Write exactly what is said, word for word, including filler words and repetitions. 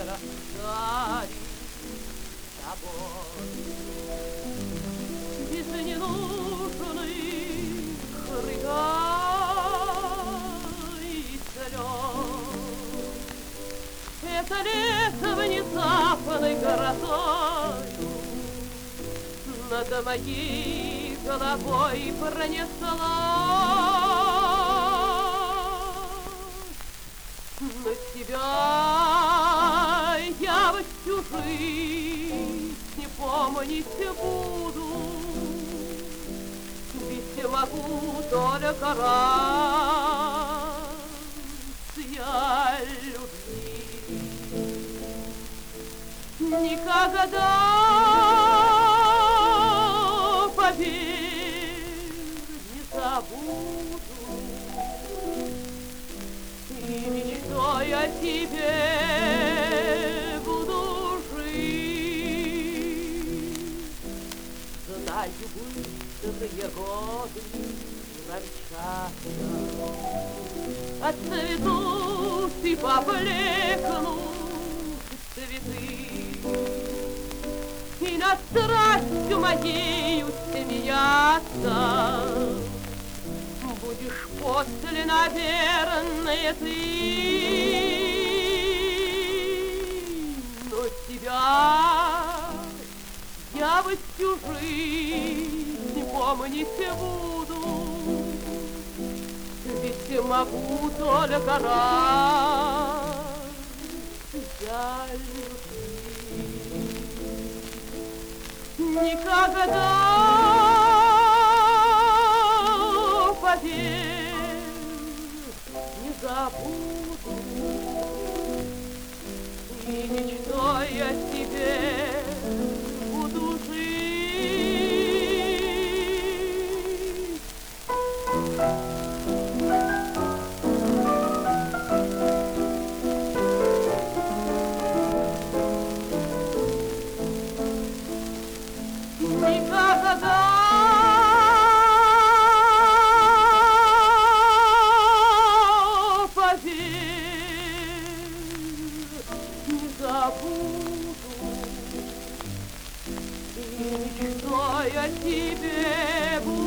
растает тобой. Без ненужных рыданий и слез. Это лето внезапной грозою над моей головой пронеслась. На тебя я всю жизнь не помнить буду, ведь могу только раз я любви. Никогда, поверь, не забуду, и мечтой о тебе буду жить. Знаю, быстрые годы промчатся, отцветут и поблекнут цветы, и над страстью моею смеяться будешь после, наверное, ты. Но тебя я всю жизнь помнить буду, ведь могу только раз я любви. Никогда, поверь, не забуду, и мечтой о тебе буду жить. Никогда, поверь, не забуду, и мечтой о тебе буду.